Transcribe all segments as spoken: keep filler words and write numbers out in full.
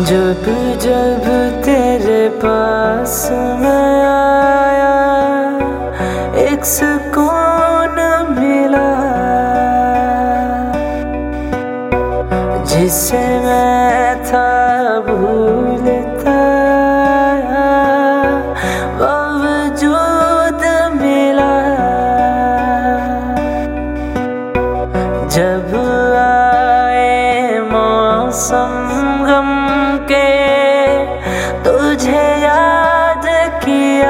जब जब तेरे पास मैं आया एक सुकून मिला, जिसे मैं था भूलता बावजूद मिला। जब आए मौसम गम के तुझे याद किया,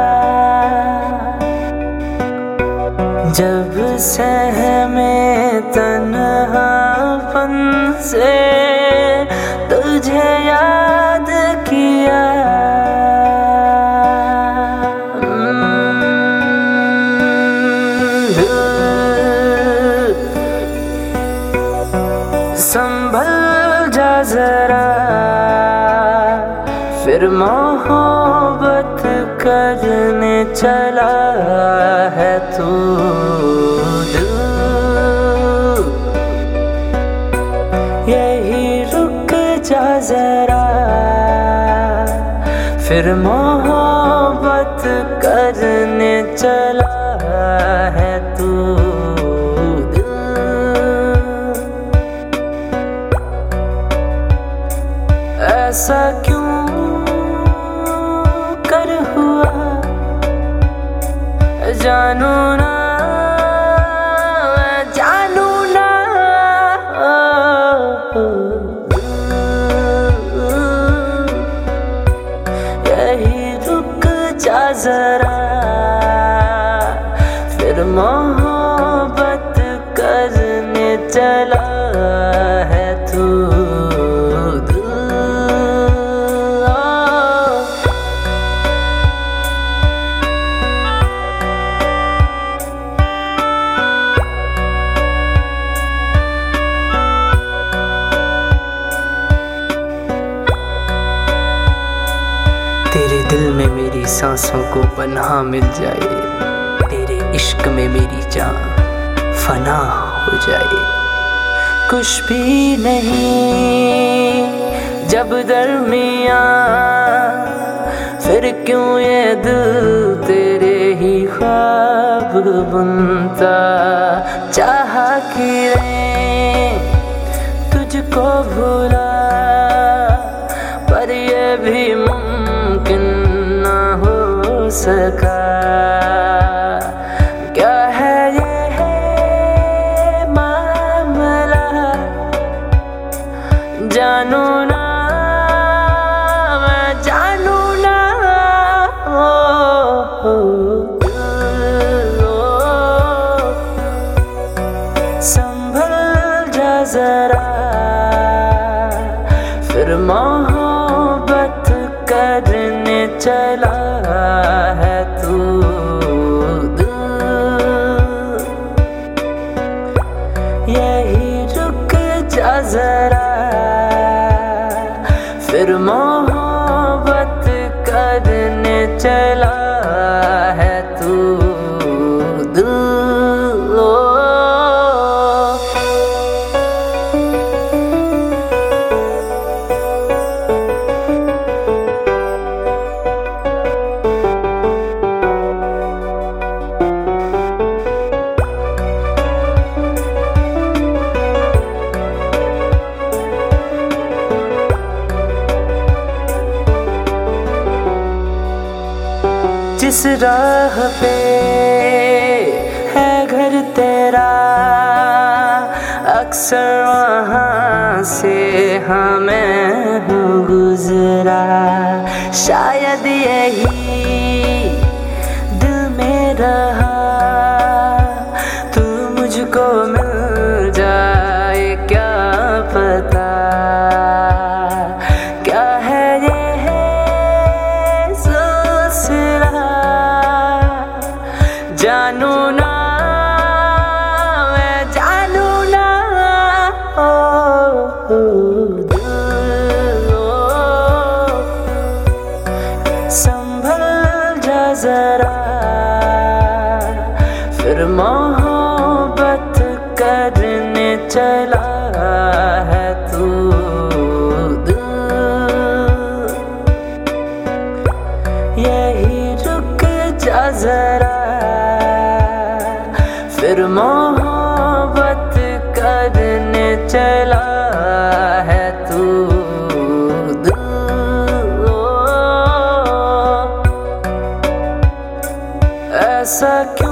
जब सहमे तन्हापन से तुझे याद किया। संभल जा जरा, फिर मोहब्बत करने चला है तू। यही रुक जा जरा, फिर मोहब्बत करने चला है तू। ऐसा क्यों कर हुआ जानू ना, जानू ना। यही रुक जा जरा, फिर मोहब्बत करने चला है तू। तेरे दिल में मेरी सांसों को पनाह मिल जाए, तेरे इश्क में मेरी जान फना हो जाए। कुछ भी नहीं जब दरमियाँ, फिर क्यों ये दिल तेरे ही ख्वाब बुनता। चाहा कि मैं तुझको भूला, पर ये भी मुमकिन ना हो सका। क्या है ये है मामला जानू ना, मैं जानू ना। ओ, ओ, ओ, संभल जा जरा, फिर मोहब्बत करने चला है तू। यही रुक जा जरा, फिर मोहब्बत करने चला है तू। जिस राह पे है घर तेरा, अक्सर वहाँ से हाँ मैं हूँ गुजरा। शायद यही दिल में रहा, तू मुझको मिल जाए क्या पता। क्या है ये जानू ना, मैं जानू ना। ओ, ओ, ओ, संभल जा जरा, फिर मोहब्बत करने चला है तू। ऐसा क्यों